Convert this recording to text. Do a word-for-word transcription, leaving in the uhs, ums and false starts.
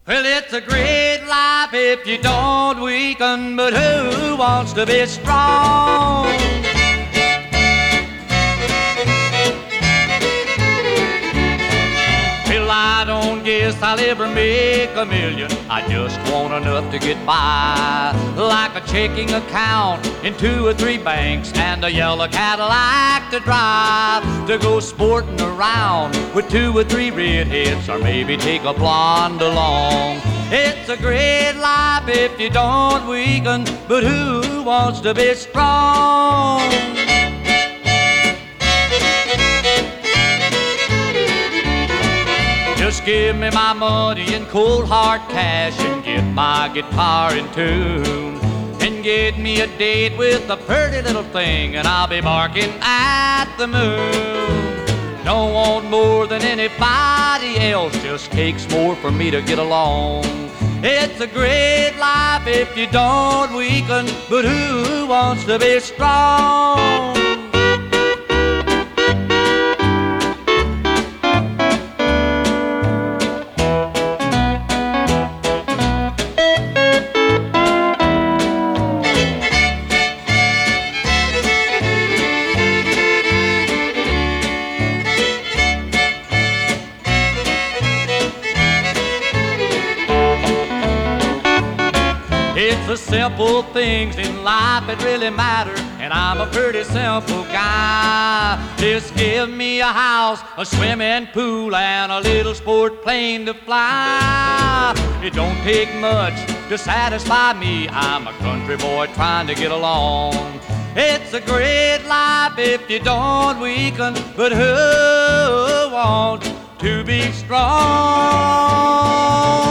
Well, it's a great life if you don't weaken, but who wants to be strong? Well, I don't guess I'll ever make a million. I just want enough to get by, like a checking account in two or three banks and a yellow Cadillac to drive, to go sporting around with two or three redheads, or maybe take a blonde along. It's a great life if you don't weaken, but who wants to be strong? Just give me my money and cold hard cash, and get my guitar in tune, and get me a date with a pretty little thing, and I'll be barking at the moon. Don't want more than anybody else, just takes more for me to get along. It's a great life if you don't weaken, but who wants to be strong? It's the simple things in life that really matter, and I'm a pretty simple guy. Just give me a house, a swimming pool, and a little sport plane to fly. It don't take much to satisfy me. I'm a country boy trying to get along. It's a great life if you don't weaken, but who wants to be strong?